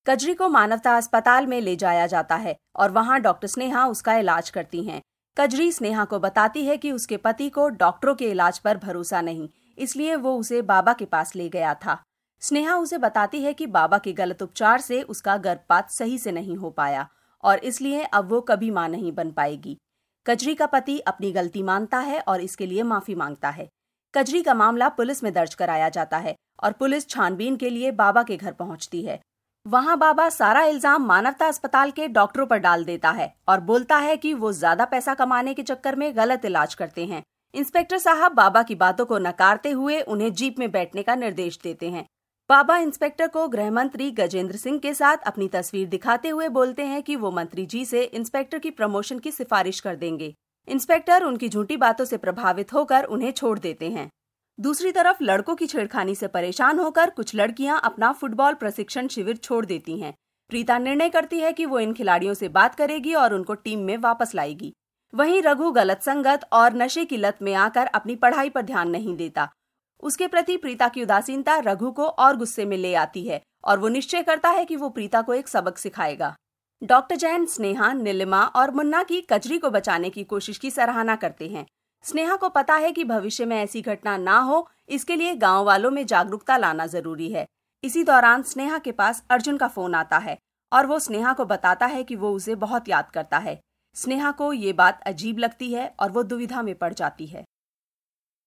कजरी को मानवता अस्पताल में ले जाया जाता है और वहां डॉक्टर स्नेहा उसका इलाज करती हैं। कजरी स्नेहा को बताती है कि उसके पति को डॉक्टरों के इलाज पर भरोसा नहीं, इसलिए वो उसे बाबा के पास ले गया था। स्नेहा उसे बताती है कि बाबा के गलत उपचार से उसका गर्भपात सही से नहीं हो पाया और इसलिए अब वो कभी मां नहीं बन पाएगी। कजरी का पति अपनी गलती मानता है और इसके लिए माफी मांगता है। कजरी का मामला पुलिस में दर्ज कराया जाता है और पुलिस छानबीन के लिए बाबा के घर पहुंचती है। वहां बाबा सारा इल्जाम मानवता अस्पताल के डॉक्टरों पर डाल देता है और बोलता है कि वो ज्यादा पैसा कमाने के चक्कर में गलत इलाज करते हैं। इंस्पेक्टर साहब बाबा की बातों को नकारते हुए उन्हें जीप में बैठने का निर्देश देते हैं। बाबा इंस्पेक्टर को गृह मंत्री गजेंद्र सिंह के साथ अपनी तस्वीर दिखाते हुए बोलते हैं कि वो मंत्री जी से इंस्पेक्टर की प्रमोशन की सिफारिश कर देंगे। इंस्पेक्टर उनकी झूठी बातों से प्रभावित होकर उन्हें छोड़ देते हैं। दूसरी तरफ लड़कों की छेड़खानी से परेशान होकर कुछ लड़कियां अपना फुटबॉल प्रशिक्षण शिविर छोड़ देती हैं। प्रीता निर्णय करती है कि वो इन खिलाड़ियों से बात करेगी और उनको टीम में वापस लाएगी। वहीं रघु गलत संगत और नशे की लत में आकर अपनी पढ़ाई पर ध्यान नहीं देता। उसके प्रति प्रीता की उदासीनता रघु को और गुस्से में ले आती है और वो निश्चय करता है कि वो प्रीता को एक सबक सिखाएगा। डॉक्टर जैन, स्नेहा, नीलिमा और मुन्ना की कजरी को बचाने की कोशिश की सराहना करते हैं। स्नेहा को पता है कि भविष्य में ऐसी घटना ना हो, इसके लिए गांव वालों में जागरूकता लाना जरूरी है। इसी दौरान स्नेहा के पास अर्जुन का फोन आता है और वो स्नेहा को बताता है कि वो उसे बहुत याद करता है। स्नेहा को ये बात अजीब लगती है और वो दुविधा में पड़ जाती है।